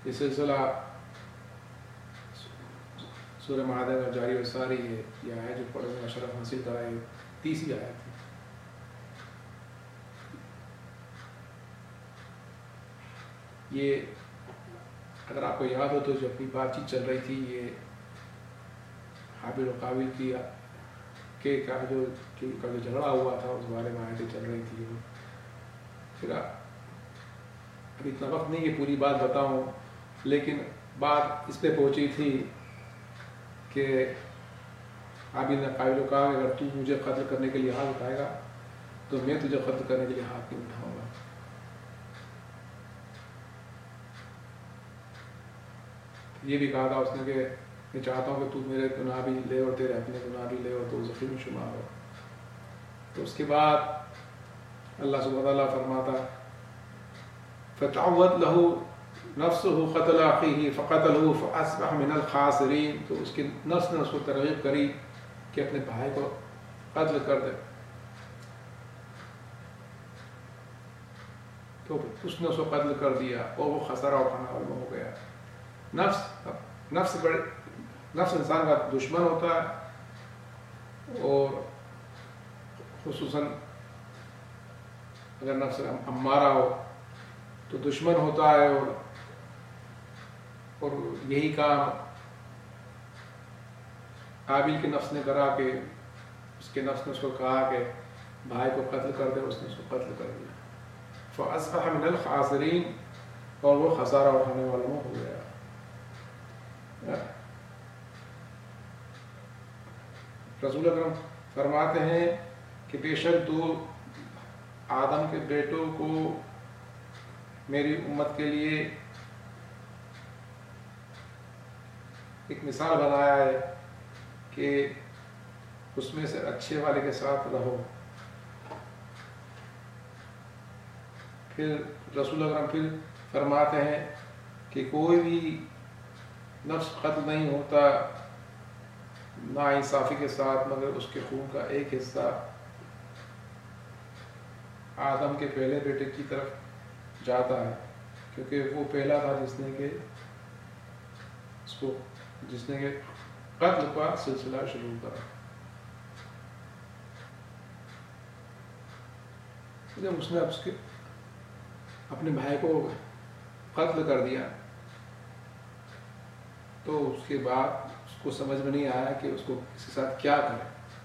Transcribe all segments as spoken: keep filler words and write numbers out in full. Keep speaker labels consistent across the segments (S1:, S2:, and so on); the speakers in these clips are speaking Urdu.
S1: یہ سلسلہ سورہ معاہدہ کا جاری و ساری ہے، یہ آیت جو پڑھنے کا شرف حاصل کرا ہے تیسری آیت ہے۔ یہ اگر آپ کو یاد ہو تو جو اپنی بات چیت چل رہی تھی، یہ حابل و قابل کی کہ کا جو کا جو جھگڑا ہوا تھا اس بارے میں آیتیں چل رہی تھی۔ پھر اب اتنا وقت نہیں کہ پوری بات بتاؤں، لیکن بات اس پہ پہنچی تھی کہ حابل نے قابل کو کہا کہ اگر تو مجھے قتل کرنے کے لیے ہاتھ اٹھائے گا تو میں تجھے قتل کرنے کے لیے ہاتھ نہیں اٹھاؤں گا۔ یہ بھی کہا تھا اس نے کہ میں چاہتا ہوں کہ تو میرے گناہ بھی لے اور تیرے اپنے گناہ بھی لے اور تو ذخیر شمار ہو۔ تو اس کے بعد اللہ سبحانہ وتعالیٰ فرماتا فَتَعَوَّدْ لَهُ نَفْسُهُ قَتْلَ أَخِيهِ فَقَتَلَهُ فَأَصْبَحَ مِنَ الْخَاسِرِينَ۔ تو اس کی نفس نے اس کو ترغیب کری کہ اپنے بھائی کو قتل کر دے، تو اس نے اس کو قتل کر دیا اور وہ خسارہ اٹھانا والا ہو گیا۔ نفس نفس بڑے نفس انسان کا دشمن ہوتا ہے، اور خصوصاً اگر نفس امارہ ہو تو دشمن ہوتا ہے، اور اور یہی کام قابل کے نفس نے کرا کہ اس کے نفس نے اس کو کہا کہ بھائی کو قتل کر دے، اس نے اس کو قتل کر دیا۔ فَأَصْبَحَ مِنَ الْخَاسِرِينَ، اور وہ خسارہ اٹھانے والوں ہو گیا۔ رسول اکرم فرماتے ہیں کہ بے شک دو آدم کے بیٹوں کو میری امت کے لیے ایک مثال بنایا ہے کہ اس میں سے اچھے والے کے ساتھ رہو۔ پھر رسول اکرم پھر فرماتے ہیں کہ کوئی بھی نفس قتل نہیں ہوتا نا انصافی کے ساتھ، مگر اس کے خون کا ایک حصہ آدم کے پہلے بیٹے کی طرف جاتا ہے، کیونکہ وہ پہلا تھا جس نے کہ اس کو جس نے کہ قتل کا سلسلہ شروع کرا۔ جب اس نے اس کے اپنے بھائی کو قتل کر دیا تو اس کے بعد اس کو سمجھ میں نہیں آیا کہ اس کو اس کے ساتھ کیا کرے،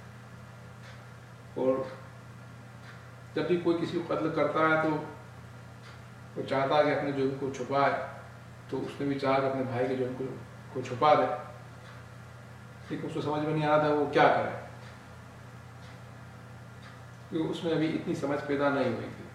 S1: اور جب بھی کوئی کسی کو قتل کرتا ہے تو وہ چاہتا ہے کہ اپنے جرم کو چھپائے، تو اس نے بھی چاہا کہ اپنے بھائی کے جرم کو چھپا دے، لیکن اس کو سمجھ میں نہیں آ رہا تھا وہ کیا کرے، کیونکہ اس میں ابھی اتنی سمجھ پیدا نہیں ہوئی تھی۔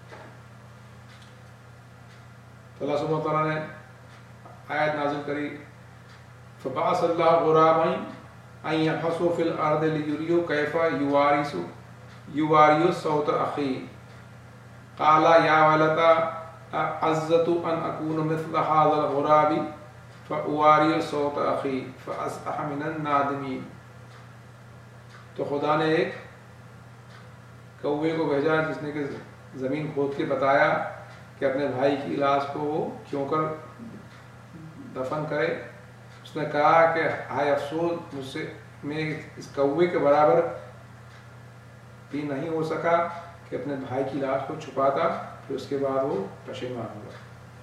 S1: تو اللہ سبحانہ وتعالیٰ نے آیت نازل کری فَبَعَثَ اللَّهُ غُرَابًا أَن يَبْحَثُوا فِي الْأَرْضِ لِيُرِيَهُ كَيْفَ يُوَارِثُ يُوَارِيُ صَوْتَ أَخِيهِ قَالَ يَا وَيْلَتَا أَعَجِزْتُ أَنْ أَكُونَ مِثْلَ هَذَا الْغُرَابِ فَأُوَارِيَ صَوْتَ أَخِي فَأَصْبَحَ مِنَ النَّادِمِينَ۔ تو خدا نے ایک کوے کو بھیجا جس نے کہ زمین کھود کے بتایا کہ اپنے بھائی کی لاش کو وہ کیوں کر دفن کرے۔ اس نے کہا کہ ہائے افسوس، مجھ سے میں اس کوے کے برابر بھی نہیں ہو سکا کہ اپنے بھائی کی لاش کو چھپاتا، پھر اس کے بعد وہ پشیمان ہوا۔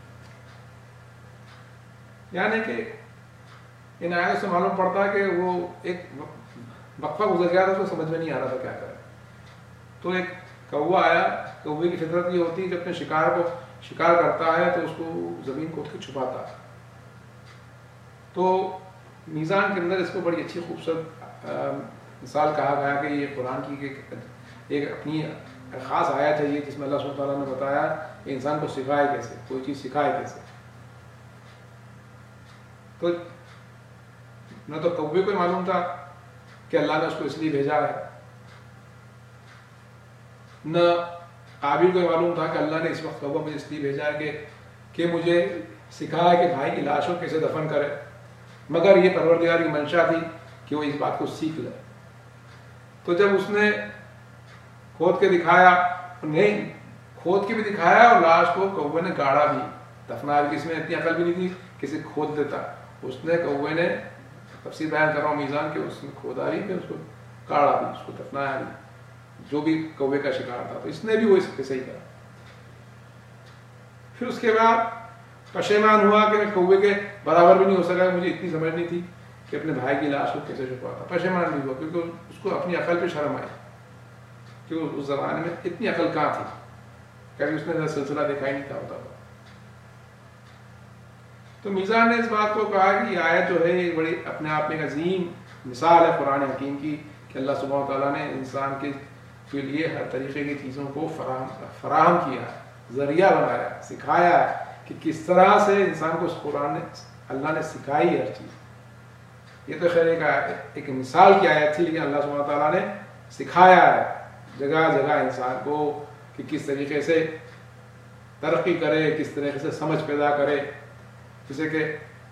S1: یعنی کہ ان آیتوں سے معلوم پڑتا ہے کہ وہ ایک وقفہ گزر گیا تھا، تو سمجھ میں نہیں آ رہا تھا کیا کرے۔ تو ایک کوا آیا، کوے کی فطرت یہ ہوتی ہے کہ اپنے شکار کو شکار کرتا ہے تو اس کو زمین کھود کے چھپاتا ہے۔ تو میزان کے اندر اس کو بڑی اچھی خوبصورت مثال کہا گیا کہ یہ قرآن کی ایک اپنی خاص آیت ہے یہ، جس میں اللہ سبحانہ وتعالیٰ نے بتایا کہ انسان کو سکھائے کیسے، کوئی چیز سکھائے کیسے۔ تو نہ تو کوے کو معلوم تھا کہ اللہ نے اس کو اس لیے بھیجا ہے، نہ قابل کو معلوم تھا کہ اللہ نے اس وقت کوہ مجھے اس لیے بھیجا ہے کہ کہ مجھے سکھایا کہ بھائی کی لاش کو کیسے دفن کرے، مگر یہ پروردگار کی منشا تھی کہ وہ اس بات کو سیکھ لے۔ تو جب اس نے کھود کے دکھایا، نہیں کھود کے بھی دکھایا اور لاش کو کوے نے گاڑا بھی، دفنا بھی، اس میں اتنی عقل بھی نہیں تھی کسی کھود دیتا. اس نے کوے نے تفسیر بیان کر رہا ہوں میزان کے، اس نے کھودا بھی پھر اس کو کاڑا بھی، اس کو دفنایا بھی، جو بھی کوے کا شکار تھا. تو اس نے بھی وہ اس کے صحیح کرا. پھر اس کے بعد پشیمان ہوا کہ میں کوے کے برابر بھی نہیں ہو سکا. مجھے اتنی سمجھ نہیں تھی کہ اپنے بھائی کی لاش کو کیسے چھپاتا. پشیمان بھی ہوا کیونکہ اس کو اپنی عقل پہ شرم آئی، کیونکہ اس زمانے میں اتنی عقل کہاں تھی، کبھی اس نے سلسلہ دیکھا ہی نہیں تھا ہوتا تھا. تو میزان نے اس بات کو کہا کہ یہ آیت جو ہے یہ بڑی اپنے آپ میں ایک عظیم مثال ہے قرآن حکیم کی کہ اللہ سبحانہ تعالیٰ نے انسان کے کے لیے ہر طریقے کی چیزوں کو فراہم فراہم کیا ہے، ذریعہ بنایا، سکھایا ہے کہ کس طرح سے انسان کو اس قرآن نے اللہ نے سکھائی ہے ہر چیز. یہ تو خیر ایک ایک مثال کی آیت تھی، لیکن اللہ سبحانہ تعالیٰ نے سکھایا ہے جگہ جگہ انسان کو کہ کس طریقے سے ترقی کرے، کس طریقے سے سمجھ پیدا کرے. جیسے کہ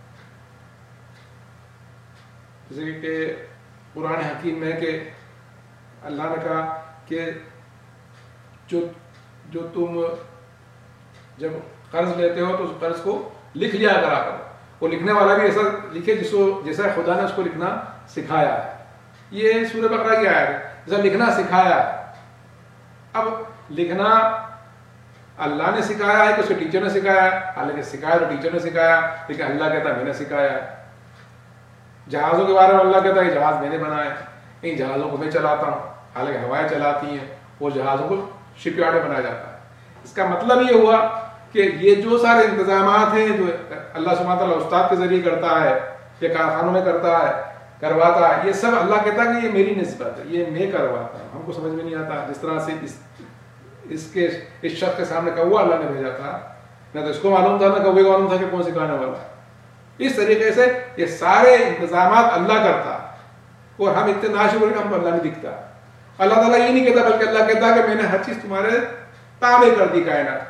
S1: جیسے کہ قرآن حکیم میں کہ اللہ نے کہا کہ جو جو تم جب قرض لیتے ہو تو اس قرض کو لکھ لیا کرا کرو. وہ لکھنے والا بھی ایسا لکھے جس کو جیسا خدا نے اس کو لکھنا سکھایا ہے. یہ سورہ بقرہ کی آیت ہے، جیسا لکھنا سکھایا ہے. اب لکھنا اللہ نے سکھایا ہے کہ اس کے ٹیچر نے سکھایا ہے، حالانکہ سکھایا تو ٹیچر نے سکھایا، لیکن اللہ کہتا ہے میں نے سکھایا ہے. جہازوں کے بارے میں اللہ کہتا ہے یہ جہاز میں نے بنایا ہے، ان جہازوں کو میں چلاتا ہوں، حالانکہ ہوائیں چلاتی ہیں، وہ جہازوں کو شپ یارڈ میں بنایا جاتا ہے. اس کا مطلب یہ ہوا کہ یہ جو سارے انتظامات ہیں جو اللہ سبحانہ تعالیٰ استاد کے ذریعے کرتا ہے یا کارخانوں میں کرتا ہے کرواتا ہے، یہ سب اللہ کہتا ہے کہ یہ میری نسبت ہے، یہ میں کرواتا ہوں. ہم کو سمجھ میں نہیں آتا جس طرح سے اس اس کے اس شخص کے سامنے کوا اللہ نے بھیجا تھا، نہ تو اس کو معلوم تھا نہ کوے کو معلوم تھا کہ کون سکھانے والا ہے. اس طریقے سے یہ سارے انتظامات اللہ کرتا اور ہم اتنے ناشکر کہ ہم کو اللہ نہیں دکھتا. اللہ تعالیٰ یہ نہیں کہتا بلکہ اللہ کہتا کہ میں نے ہر چیز تمہارے تابع کر دی کائنات.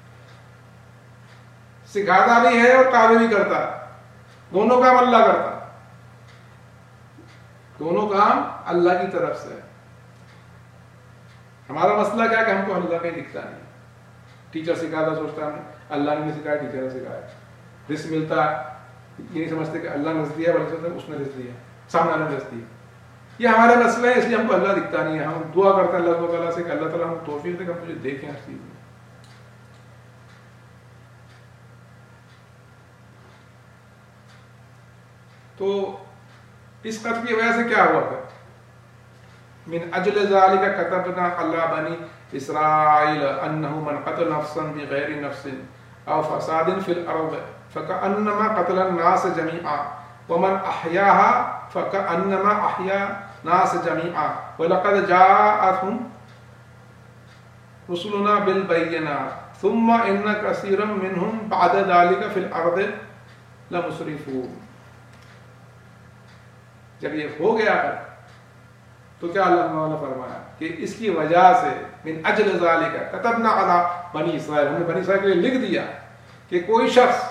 S1: سکھاتا بھی ہے اور تابع بھی کرتا، دونوں کام اللہ کرتا، دونوں کام اللہ کی طرف سے. ہمارا مسئلہ کیا کہ ہم کو اللہ کہیں دکھتا نہیں. ٹیچر سکھاتا سوچتا ہم اللہ نے نہیں سکھایا، ٹیچر نے سکھایا. رزق ملتا یہ نہیں سمجھتے کہ اللہ نے رزق دیا بلکہ اس نے رزق دیا، سامنے نے رزق دیا. یہ ہمارے مسئلہ ہے، اس لیے ہم کو اللہ دکھتا نہیں ہے. ہم دعا کرتے ہیں اللہ تعالیٰ سے کہ اللہ تعالیٰ ہم توفیق دے کہ ہم مجھے دیکھیں ہر چیز میں. تو اس قتل کی وجہ سے کیا ہوا تھا؟ من اجل ذالک کتبنا علی بنی اسرائیل انہ من قتل نفسا بغیر نفس او فساد فی الارض فکأنما قتل الناس جميعا ومن احیاها فکأنما احیا الناس جميعا ولقد جاءتهم رسلنا بالبینات ثم ان کثیرا منهم بعد ذالک فی الارض لمسرفون. جب یہ ہو گیا ہے تو کیا اللہ نے فرمایا کہ اس کی وجہ سے من اجل ذالک کتبنا علی بنی اسرائیل، ہم نے بنی اسرائیل کے لیے لکھ دیا کہ کوئی شخص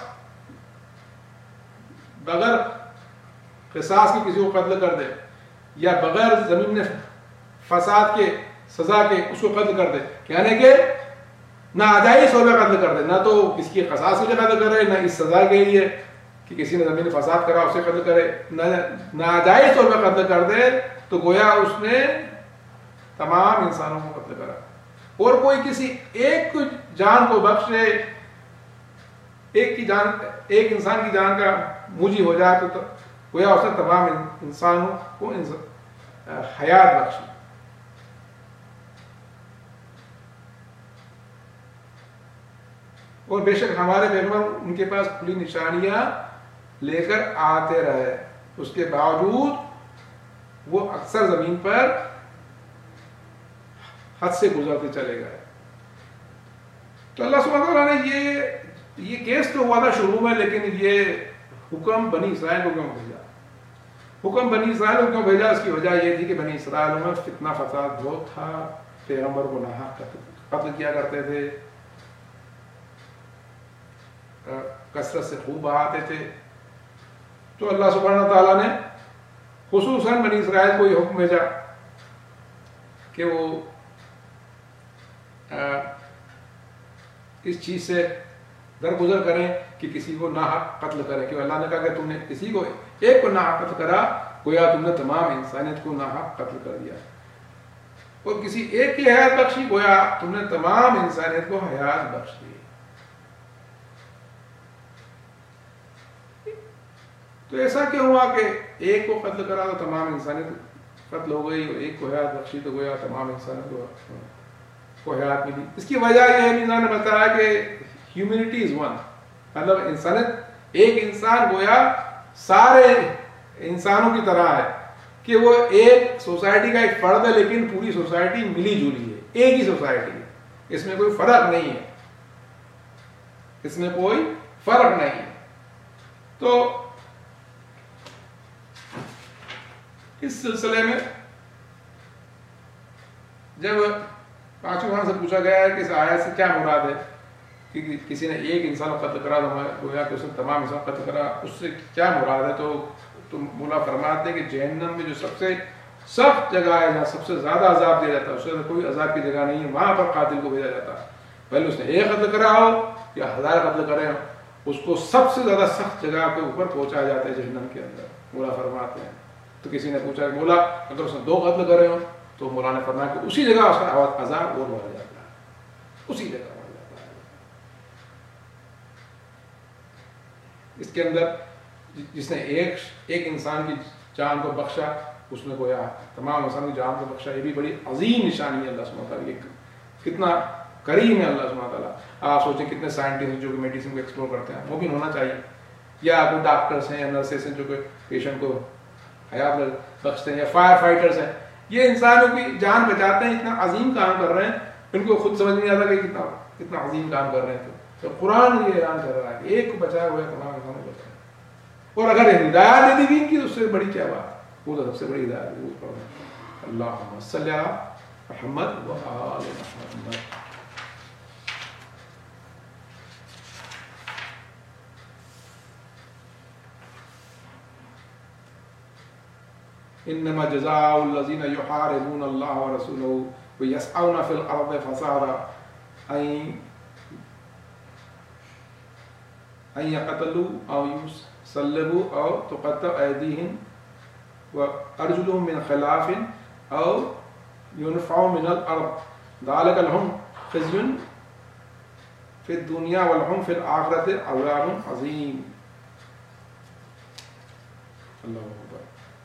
S1: بغیر قصاص کی کسی کو قتل کر دے یا بغیر زمین میں فساد کے سزا کے اس کو قتل کر دے، یعنی کہ ناجائز طور پہ قتل کر دے، نہ تو کسی کی قصاص کے لیے قتل کرے نہ اس سزا کے لیے کہ کسی نے زمین فساد کرا اسے قتل کرے، ناجائز طور پہ قتل کر دے تو گویا اس نے تمام انسانوں کو قتل کرا. اور کوئی کسی ایک جان کو بخشے، ایک کی جان ایک انسان کی جان کا موجی ہو جائے تو گویا اس نے تمام انسانوں کو حیات بخشی. اور بے شک ہمارے پیغمبر ان کے پاس کھلی نشانیاں لے کر آتے رہے، اس کے باوجود وہ اکثر زمین پر حد سے گزرتے چلے گئے. تو اللہ سبحانہ وتعالیٰ نے یہ یہ کیس تو ہوا تھا شروع میں، لیکن یہ حکم بنی اسرائیل کو کیوں بھیجا؟ حکم بنی اسرائیل کو کیوں بھیجا؟ اس کی وجہ یہ تھی کہ بنی اسرائیل میں فتنہ فساد بہت تھا، پیغمبر کو ناحق قتل کیا کرتے تھے، کثرت سے خون بہاتے تھے. تو اللہ سبحانہ تعالیٰ نے خصوصاً بنی اسرائیل کو یہ حکم بھیجا کہ وہ اس چیز سے درگزر کریں کہ کسی کو ناحق قتل کریں، کہ اللہ نے کہا کہ تم نے کسی کو ایک کو ناحق قتل کرا گویا تم نے تمام انسانیت کو ناحق قتل کر دیا، اور کسی ایک کی حیات بخشی گویا تم نے تمام انسانیت کو حیات بخش دی۔ تو ایسا کیوں ہوا کہ ایک کو قتل کرا تو تمام انسانیت قتل ہو گئی، اور ایک کو حیات بخشی تو گویا تمام انسانیت کو کو حیات ملی؟ اس کی وجہ یہ ہے، انہوں نے بتایا کہ ہیومینٹی از ون، مطلب انسانیت ایک انسان گویا سارے انسانوں کی طرح ہے، کہ وہ ایک سوسائٹی کا ایک فرد ہے لیکن پوری سوسائٹی ملی جلی ہے، ایک ہی سوسائٹی ہے، اس میں کوئی فرق نہیں ہے، اس میں کوئی فرق نہیں ہے۔ تو اس سلسلے میں جب پانچویں خان سے پوچھا گیا ہے کہ اس آیت سے کیا مراد ہے کہ کسی نے ایک انسان کو قتل کرا تو گویا کہ اس نے تمام انسان قتل کرا، اس سے کیا مراد ہے؟ تو تو مولا فرماتے ہیں کہ جہنم میں جو سب سے سخت جگہ ہے، جہاں سب سے زیادہ عذاب دیا جاتا ہے، اس سے کوئی عذاب کی جگہ نہیں ہے، وہاں پر قاتل کو بھیجا جاتا ہے، پہلے اس نے ایک قتل کرا ہو یا ہزار قتل کرے ہو، اس کو سب سے زیادہ سخت جگہ کے اوپر پہنچایا جاتا ہے جہنم کے اندر، مولا فرماتے ہیں۔ تو کسی نے پوچھا کہ مولا اگر اس نے دو قتل کرے ہو، تو مولا نے فرمایا کہ اسی جگہ اس کا عذاب اور بڑھ جاتا ہے، اسی جگہ بڑھ جاتا ہے۔ اس کے اندر جس نے ایک ایک انسان کی جان کو بخشا، اس نے گویا تمام انسان کی جان کو بخشا، یہ بھی بڑی عظیم نشانی ہے اللہ سبحانہ تعالیٰ، یہ کتنا کریم ہے اللہ سبحانہ تعالیٰ۔ آپ سوچیں کتنے سائنٹسٹ جو کہ میڈیسن کو ایکسپلور کرتے ہیں، وہ بھی ہونا چاہیے، یا کوئی ڈاکٹرس ہیں یا نرسز ہیں جو کہ پیشنٹ کو حیات بخشتے ہیں، یا فائر فائٹرز ہیں، یہ انسانوں کی جان بچاتے ہیں، اتنا عظیم کام کر رہے ہیں، ان کو خود سمجھ نہیں آتا کہ کتنا کتنا عظیم کام کر رہے ہیں۔ تو قرآن یہ اعلان کر رہا ہے کہ ایک کو بچایا ہوا ہے تمام انسانوں کو بچایا، اور اگر ہدایت دے دی بھی ان کی تو اس سے بڑی کیا بات، وہ تو سب سے بڑی ہدایت ہے۔ اللہم صلی علی محمد و آل محمد۔ انما جزاء الذین یحاربون اللہ ورسولہ ویسعون فی الارض فسادا ان ان یقتلوا او یصلبوا او تقطع ایدیہم وارجلہم من خلاف او ينفعوا من الارض ذلك لهم خزي في الدنيا ولهم في الآخرة عذاب عظيم۔ اللہ اکبر۔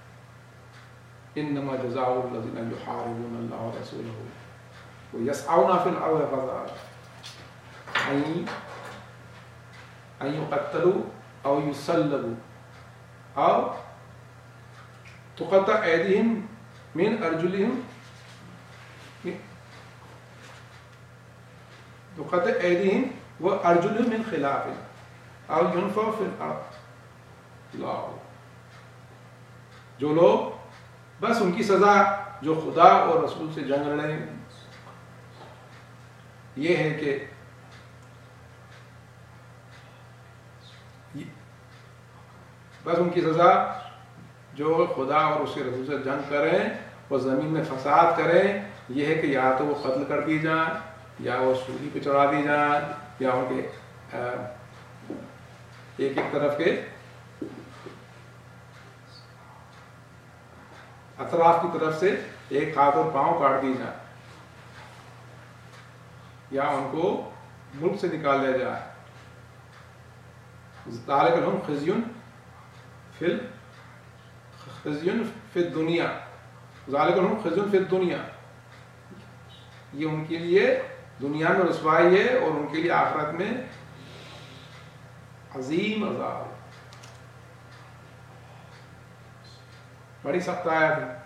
S1: انما جزاء الذين يحاربون الله ورسوله ويسعون في الارض فسادا ان ان يقتلوا او يصلبوا او تقطع ايديهم من ارجلهم تقطع ايديهم وارجلهم من خلاف او ينفعوا في الارض۔ لا، جو لوگ بس ان کی سزا جو خدا اور رسول سے جنگ لڑیں، یہ ہے کہ بس ان کی سزا جو خدا اور اس کے رسول سے جنگ کریں اور زمین میں فساد کریں، یہ ہے کہ یا تو وہ قتل کر دی جائیں، یا وہ سولی پہ چڑھا دی جائیں، یا ان کے ایک ایک طرف کے اطراف کی طرف سے ایک ہاتھ اور پاؤں کاٹ دی جائیں، یا ان کو ملک سے نکال دیا جائے۔ ذالک لہم خزی فی خزی فی الدنیا، ذالک لہم خزی فی الدنیا، یہ ان کے لیے دنیا میں رسوائی ہے اور ان کے لیے آخرت میں عظیم عذاب ہے۔ بڑی سخت آیت ہے،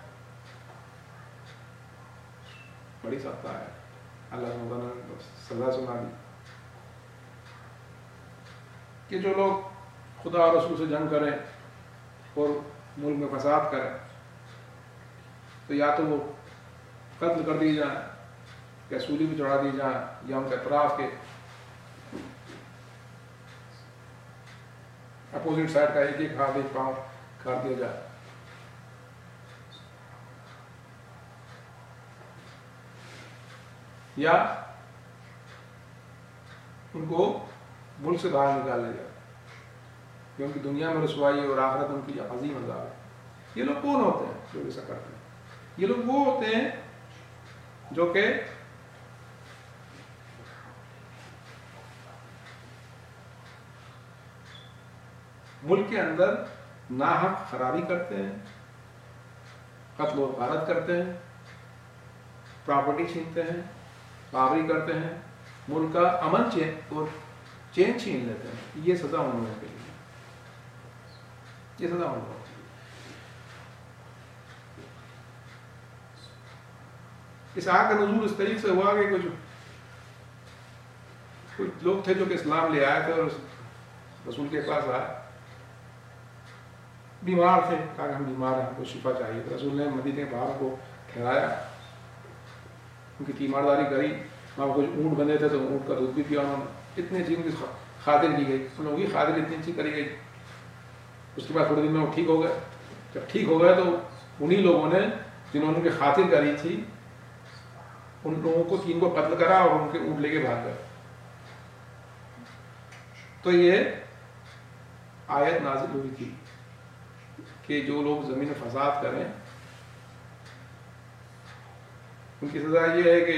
S1: بڑی سخت آیت، اللہ تعالیٰ نے سزا سنا دی کہ جو لوگ خدا اور رسول سے جنگ کریں اور ملک میں فساد کریں تو یا تو وہ قتل کر دی جائیں، یا سولی بھی چڑھا دی جائیں، یا ان کے اطراف کے اپوزٹ سائڈ کا ایک ایک ہاتھ ایک پاؤں کاٹ دیا جائے، یا ان کو ملک سے باہر نکال لے جائے، کیونکہ دنیا میں رسوائی اور آخرت ان کی عظیم عذاب ہے۔ یہ لوگ کون ہوتے ہیں جو ایسا کرتے ہیں؟ یہ لوگ وہ ہوتے ہیں جو کہ ملک کے اندر ناحق خرابی کرتے ہیں، قتل و غارت کرتے ہیں، پراپرٹی چھینتے ہیں، بابری کرتے ہیں، ملک کا امن چین اور چین چھین لیتے ہیں۔ یہ سزا ان لوگوں کے لیے، یہ سزا ان لوگوں کے لیے۔ اس آیت کا نزول اس طریقے سے ہوا کہ کچھ کچھ لوگ تھے جو کہ اسلام لے آئے تھے اور رسول کے پاس آئے، بیمار تھے، کہا کہ ہم بیمار ہیں، ہم کو شفا چاہیے۔ تو رسول نے مدینے کے باہر کو ٹھہرایا، ان کی تیمارداری کری، وہاں کچھ اونٹ بندے تھے تو اونٹ کا دودھ بھی پیا انہوں نے، اتنی اچھی ان کی خاطر کی گئی، ان لوگوں کی خاطر اتنی اچھی کری گئی۔ اس کے بعد تھوڑے دن میں وہ ٹھیک ہو گئے۔ جب ٹھیک ہو گئے تو انہی لوگوں نے جنہوں نے ان کی خاطر کری تھی ان لوگوں کو تین کو قتل کرا اور ان کے اونٹ لے کے بھاگ گئے۔ تو یہ آیت نازل ہوئی تھی کہ جو لوگ زمین میں فساد کریں ان کی سزا یہ ہے کہ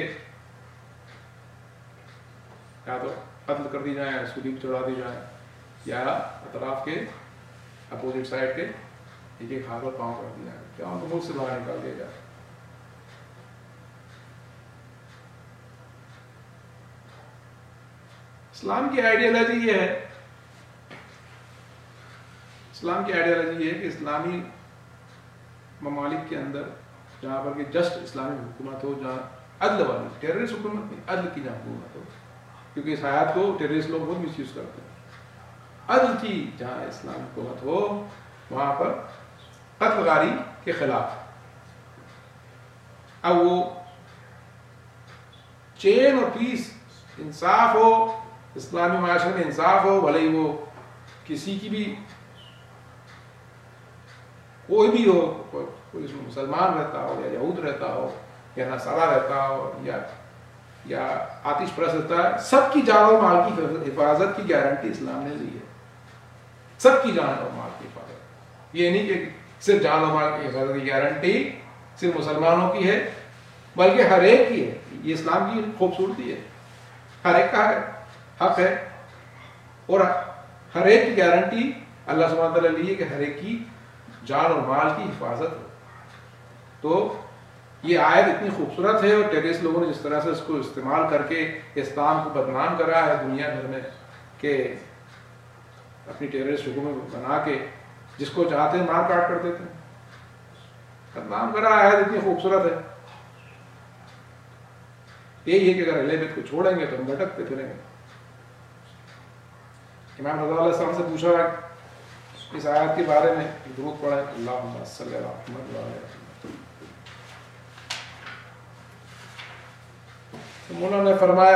S1: یا تو قتل کر دی جائیں، سولی چڑھا دی جائیں، یا اطراف کے اپوزٹ سائڈ کے ایک ایک ہاتھ اور پاؤں کر دی جائیں، کیا ان کو ملک سے باہر نکال دیا جائے۔ اسلام کی آئیڈیالوجی یہ ہے اسلام کی آئیڈیالوجی یہ ہے کہ اسلامی ممالک کے اندر جہاں پر کہ جسٹ اسلامی حکومت ہو، جہاں عدل والی، ٹیررسٹ حکومت نہیں، عدل کی جہاں حکومت ہو، کیونکہ اس حیات کو ٹیررسٹ لوگ بہت مس یوز کرتے ہیں۔ عدل کی جہاں اسلامی حکومت ہو وہاں پر قتل غاری کے خلاف، اب وہ چین اور پیس، انصاف ہو، اسلامی معاشرے میں انصاف ہو، بھلے ہی وہ کسی کی بھی کوئی بھی ہو، کوئی اس میں مسلمان رہتا ہو یا یہود رہتا ہو یا نصارہ رہتا ہو یا یا آتش پرست رہتا ہے، سب کی جان اور مال کی حفاظت کی گارنٹی اسلام نے لی ہے۔ سب کی جان اور مال کی حفاظت، یہ نہیں کہ صرف جان اور مال کی حفاظت کی گارنٹی صرف مسلمانوں کی ہے، بلکہ ہر ایک کی ہے۔ یہ اسلام کی خوبصورتی ہے، ہر ایک کا ہے حق ہے، اور ہر ایک کی گارنٹی اللہ سبحانہ تعالیٰ لیے کہ ہر ایک کی جان اور مال کی حفاظت ہو۔ تو یہ آیت اتنی خوبصورت ہے، اور ٹیررسٹ لوگوں نے جس طرح سے اس کو استعمال کر کے اسلام کو بدنام کرا ہے دنیا بھر میں، کہ اپنی ٹیررسٹ حکومت بنا کے جس کو چاہتے ہیں مار کاٹ کر دیتے ہیں، بدنام کرا ہے۔ آیت اتنی خوبصورت ہے، یہی ہے کہ اگر اہل بیت کو چھوڑیں گے تو ہم بھٹکتے پھریں گے۔ امام رضا علیہ السلام سے پوچھا ہے اس آیت کے بارے میں، درود پڑھیں، اللہم صلی علی محمد وعلی آلہ محمد۔ تو مولانا نے فرمایا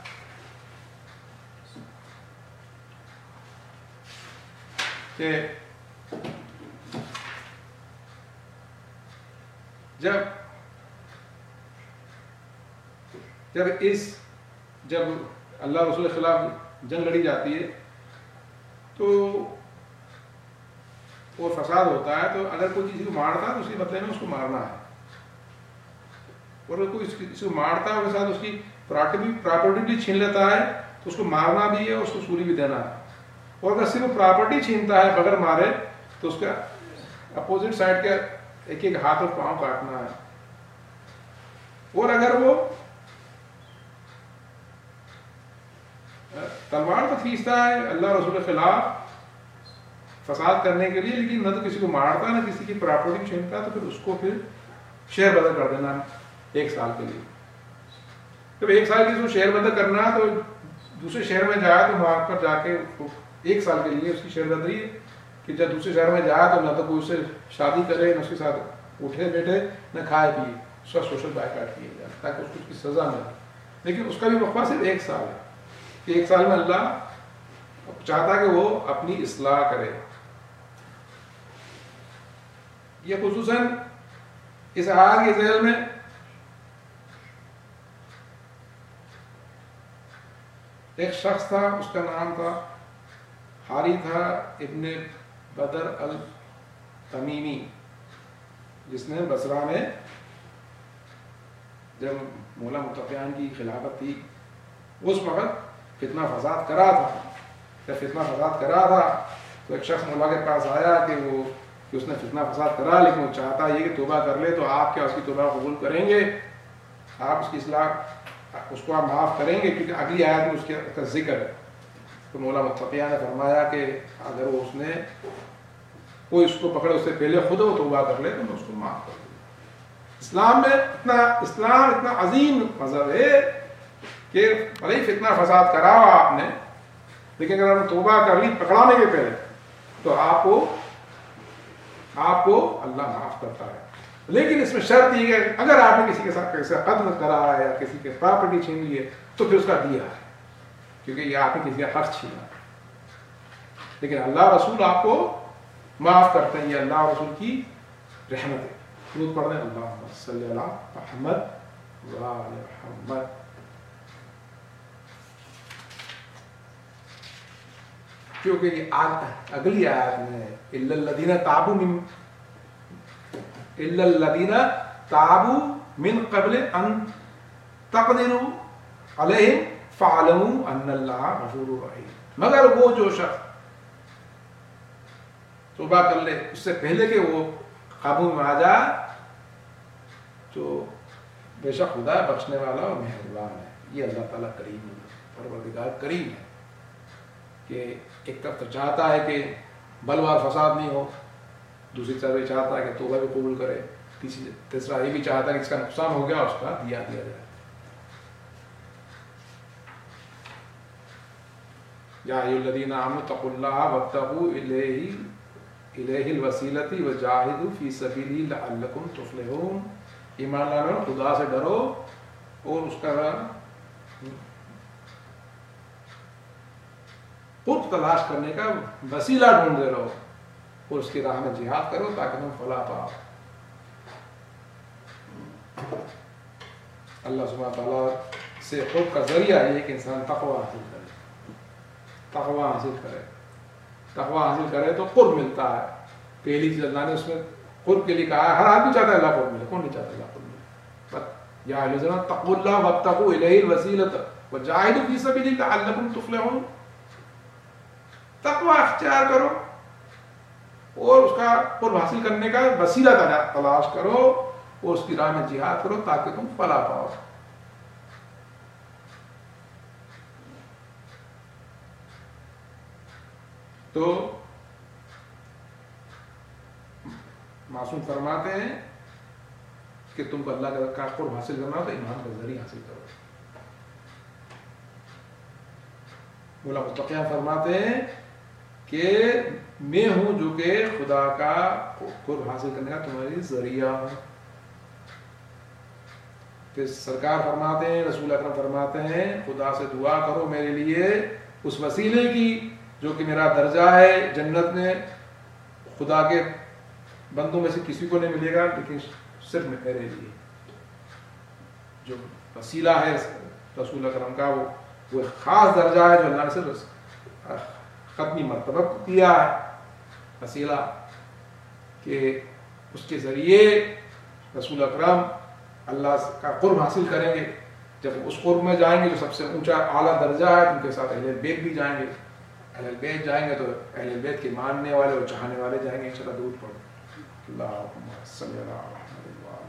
S1: کہ جب جب اس جب اللہ رسول کے خلاف جنگ لڑی جاتی ہے تو اور فساد ہوتا ہے، تو اگر کوئی کسی کو مارتا ہے تو اس کے بدلے میں اس کو مارنا ہے، اور اگر کوئی کسی کو مارتا ہے اس کے ساتھ اس کی پراپرٹی بھی چھین لیتا ہے تو اس کو مارنا بھی ہے، اس کو سولی بھی دینا ہے۔ اور اگر صرف پراپرٹی چھینتا ہے بغیر مارے تو اس کا اپوزٹ سائڈ کے ایک ایک ہاتھ اور پاؤں کاٹنا ہے۔ اور اگر وہ تلوار تو کھینچتا ہے اللہ رسول کے خلاف فساد کرنے کے لیے، لیکن نہ تو کسی کو مارتا نہ کسی کی پراپرٹی چھینتا، تو پھر اس کو پھر شہر بدر کر دینا ایک سال کے لیے۔ جب ایک سال کی اس کو شہر بدر کرنا ہے تو دوسرے شہر میں جائے تو وہاں پر جا کے ایک سال کے لیے اس کی شہر بدری ہے کہ جب دوسرے شہر میں جائے تو نہ تو کوئی اس سے شادی کرے، نہ اس کے ساتھ اٹھے بیٹھے، نہ کھائے پیے، اس کا سوشل بائیکاٹ کیا جائے تاکہ اس کو اس کی سزا ملے۔ لیکن اس کا بھی وقفہ صرف ایک سال ہے کہ ایک سال میں اللہ چاہتا کہ وہ اپنی اصلاح کرے۔ یہ خصوصاً اس آیت کے ذیل میں ایک شخص تھا، اس کا نام تھا حاری تھا ابن بدر التمیمی، جس نے بصرہ میں جب مولا متقیان کی خلافت تھی اس وقت فتنہ فساد کرا تھا. جب فتنہ فساد کرا تھا تو ایک شخص مولا کے پاس آیا کہ وہ کہ اس نے فتنہ فساد کرا لیکن وہ چاہتا ہے کہ توبہ کر لے، تو آپ کیا اس کی توبہ قبول کریں گے؟ آپ اس کی اصلاح، اس کو آپ معاف کریں گے؟ کیونکہ اگلی آیت میں اس کے کا ذکر ہے. تو مولا متقیہ نے فرمایا کہ اگر وہ اس نے کوئی اس کو پکڑے اس سے پہلے خود وہ توبہ کر لے تو میں اس کو معاف کر دوں. اسلام میں اتنا اسلام اتنا عظیم مذہب ہے کہ بھلے ہی فتنہ فساد کرا ہوا آپ نے، لیکن اگر آپ نے توبہ کر لی پکڑانے کے پہلے تو آپ کو آپ کو اللہ معاف کرتا ہے. لیکن اس میں شرط یہ ہے اگر آپ نے کسی کے ساتھ کیسا قتل کرا ہے یا کسی کے پراپرٹی چھین لی ہے تو پھر اس کا دیا ہے، کیونکہ یہ آپ نے کسی کا حق چھینا. لیکن اللہ رسول آپ کو معاف کرتے ہیں، یہ اللہ رسول کی رحمت ہے. درود پڑھ رہے ہیں اللہم صلی علی محمد و آل محمد. کیونکہ یہ اگلی آیت میں الا الذین تابوا من الا الذین تابوا من قبل ان تقدروا علیہم فاعلموا ان اللہ غفور رحیم. مگر وہ جو شخص توبہ کر لے اس سے پہلے کہ وہ قابو میں آ جائے تو بے شک خدا بخشنے والا اور مہربان ہے. یہ اللہ تعالیٰ کریم پروردگار کریم ہے کہ ایک طرف تو چاہتا ہے کہ بلوا فساد نہیں ہو، دوسری طرف یہ چاہتا ہے کہ توبہ بھی قبول کرے، تیسری تیسرا یہ بھی چاہتا ہے کہ اس کا نقصان ہو گیا اس کا دیا دیا جائے. یا ایھا الذین آمنوا اتقوا اللہ وابتغوا الیہ الیہ الوسیلۃ وجاہدوا فی سبیلہ لعلکم تفلحون. ایمان والوں خدا سے ڈرو اور اس کا قرب تلاش کرنے کا وسیلہ ڈھونڈتے رہو اور اس کی راہ میں جہاد کرو تاکہ تم فلاح پاؤ. اللہ سبحانہ تعالیٰ سے قرب کا ذریعہ یہ کہ انسان تقوی حاصل کرے، تقوی حاصل کرے تقوی حاصل کرے تو قرب ملتا ہے. پہلی چیز اللہ نے اس میں قرب کے لیے کہا ہے. ہر آدمی چاہتا ہے اللہ قرب ملے، کون نہیں چاہتا اللہ قرب ملے؟ یا ایھا الذین اتقوا اللہ وابتغوا الیہ الوسیلۃ وجاہدوا فی سبیلہ لعلکم تفلحون. تقوی اختیار کرو اور اس کا قرب حاصل کرنے کا وسیلہ تلاش کرو اور اس کی راہ میں جہاد کرو تاکہ تم فلاح پاؤ. تو معصوم فرماتے ہیں کہ تم کو اللہ کا قرب حاصل کرنا ہو تو ایمان کا ذریعہ حاصل کرو. مولا متقیان فرماتے ہیں کہ میں ہوں جو کہ خدا کا قرب حاصل کرنے کا تمہاری ذریعہ ہوں. پھر سرکار فرماتے ہیں، رسول اکرم فرماتے ہیں خدا سے دعا کرو میرے لیے اس وسیلے کی جو کہ میرا درجہ ہے جنت میں خدا کے بندوں میں سے کسی کو نہیں ملے گا لیکن صرف میرے لیے. جو وسیلہ ہے رسول اکرم کا وہ وہ خاص درجہ ہے جو اللہ نے صرف ختمی مرتبہ دیا ہے وسیلہ کہ اس کے ذریعے رسول اکرم اللہ کا قرب حاصل کریں گے. جب اس قرب میں جائیں گے جو سب سے اونچا اعلیٰ درجہ ہے ان کے ساتھ اہل بیت بھی جائیں گے. اہل بیت جائیں گے تو اہل بیت کے ماننے والے اور چاہنے والے جائیں گے. انشاءاللہ درود پڑھو اللہم صلی علی محمد وآلہ.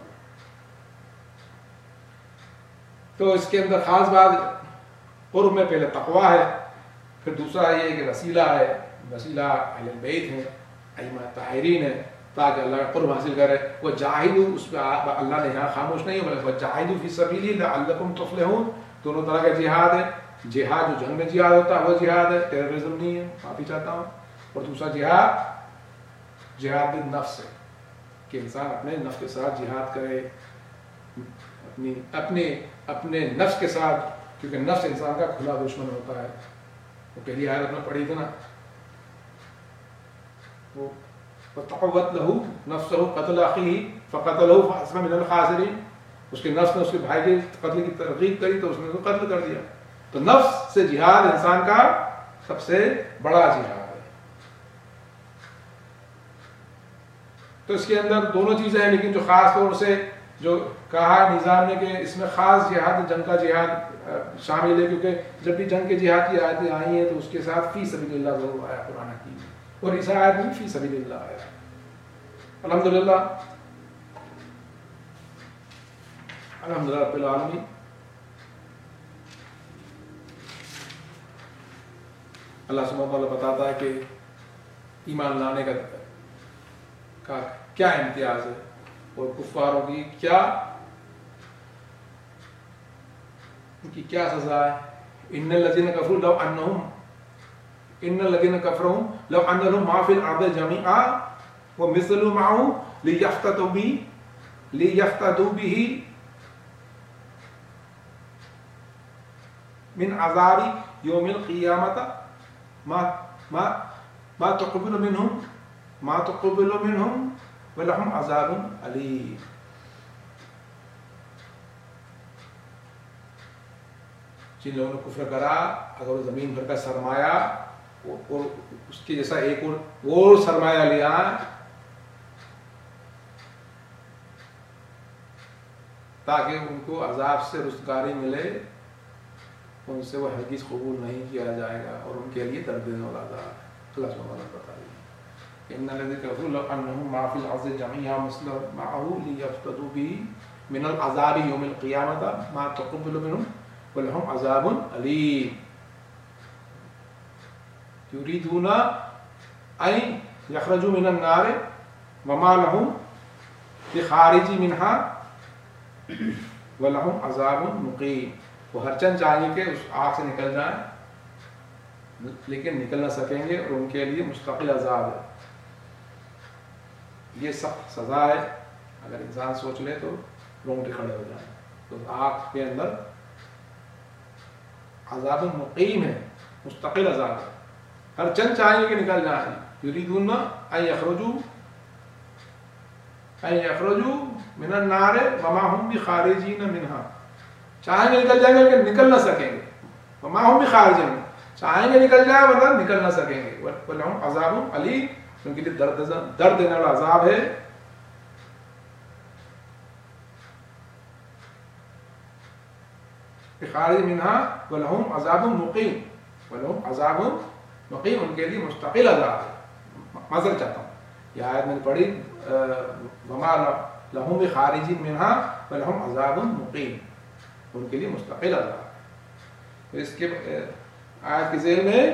S1: تو اس کے اندر خاص بات قرب میں پہلے تقویٰ ہے، پھر دوسرا یہ کہ وسیلہ ہے. وسیلہ اہل بیت ہیں، ائمہ طاہرین ہیں تاکہ اللہ کا قرب حاصل کرے. وہ جاہدوا اس پہ اللہ نے یہاں خاموش نہیں ہے بلکہ جاہدوا فی سبیلہ لعلکم تفلحون. دونوں طرح کا جہاد ہے. جہاد جو جنگ میں جہاد ہوتا ہے وہ جہاد ہے، ٹیررزم نہیں ہے، معافی چاہتا ہوں. اور دوسرا جہاد جہاد بالنفس ہے کہ انسان اپنے نفس کے ساتھ جہاد کرے، اپنی اپنے اپنے نفس کے ساتھ، کیونکہ نفس انسان کا کھلا دشمن ہوتا ہے. وہ پہلی آیت میں پڑھی تھی نا، وہ وَتَقَوَّتْ لَهُ نَفْسَهُ قَتْلَ أَخِيهِ فَقَتَلَهُ فَأَصْبَحَ مِنَ الْخَاسِرِينَ. اس کے نفس نے اس کے بھائی کے قتل کی ترغیب کری تو اس نے اس کو قتل کر دیا. تو نفس سے جہاد انسان کا سب سے بڑا جہاد ہے. تو اس کے اندر دونوں چیزیں ہیں، لیکن جو خاص طور سے جو کہا ہے نظام نے کہ اس میں خاص جہاد جنگ کا جہاد شامل ہے، کیونکہ جب بھی جنگ کے جہاد کی آیتیں آئی ہیں تو اس کے ساتھ فی سبیل اللہ ضرور آیا قرآن حکیم میں، اور اس آیت میں فی سبیل اللہ آیا. الحمدللہ الحمدللہ رب العالمین. اللہ سبحانہ وتعالیٰ بتاتا ہے کہ ایمان لانے کا کا کیا امتیاز ہے اور کفاروں کی کیا ان کی کیا سزا ہے. ان الذین کفروا لو انہم ان الذین کفروا لو ان لهم ما فی الارض جميعا ومثله معه لیفتدوا به لیفتدوا به من عذاب یوم القیامۃ ما ما ما تقبل منهم ما تقبل منهم ولهم عذاب علیم. جن لوگوں نے کفر کرا اگر وہ زمین بھر کا سرمایہ اور اس کے جیسا ایک اور وہ سرمایہ لیا تاکہ ان کو عذاب سے رستگاری ملے، ان سے وہ ہرگز قبول نہیں کیا جائے گا اور ان کے لیے دردناک والا عذاب ہے. اللہ سبحانہ وتعالیٰ بتا رہی ہے ان الذين كفروا لو انهم ما في الارض جميعا مثله معه ليفتدوا به من العذاب يوم القيامه ما تقبل منهم ولهم عذاب عليم. يريدون ان يخرجوا من النار وما لهم بخارج منها ولهم عذاب مقيم. وہ ہر چند چاہیں کہ اس آگ سے نکل جائیں لیکن نکل نہ سکیں گے اور ان کے لیے مستقل عذاب ہے. یہ سخت سزا ہے، اگر انسان سوچ لے تو رونگٹے کھڑے ہو جائیں. تو آگ کے اندر عذاب مقیم ہے، مستقل عذاب ہے، ہر چند چاہیں گے کہ نکل جائیں. یریدون ان یخرجوا ان یخرجوا من النار وما هم بخارجین منها. چاہیں گے نکل جائیں گے لیکن نکل نہ سکیں گے. وما هم بخارجین، چاہیں گے نکل جائیں ورنہ نکل نہ سکیں گے. ولهم عذاب علیم، ان کے لیے درد درد دینے والا عذاب ہے. خارج منها ولهم عذاب مقیم، ولهم عذاب مقیم، ان کے لیے مستقل عذاب ہے. معذرت چاہتا ہوں، یہ آیت میں نے پڑھی وما لهم بخارج منها ولهم عذاب مقیم، ان کے لیے مستقل عذاب. تو اس کے آیت کے ذیل میں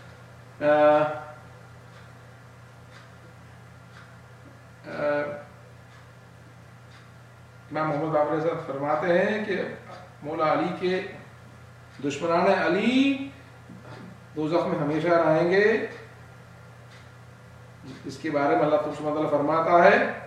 S1: امام محمد باقر صاحب فرماتے ہیں کہ مولا علی کے دشمنان علی دوزخ میں ہمیشہ رہیں گے. اس کے بارے میں اللہ سبحانہ وتعالیٰ فرماتا ہے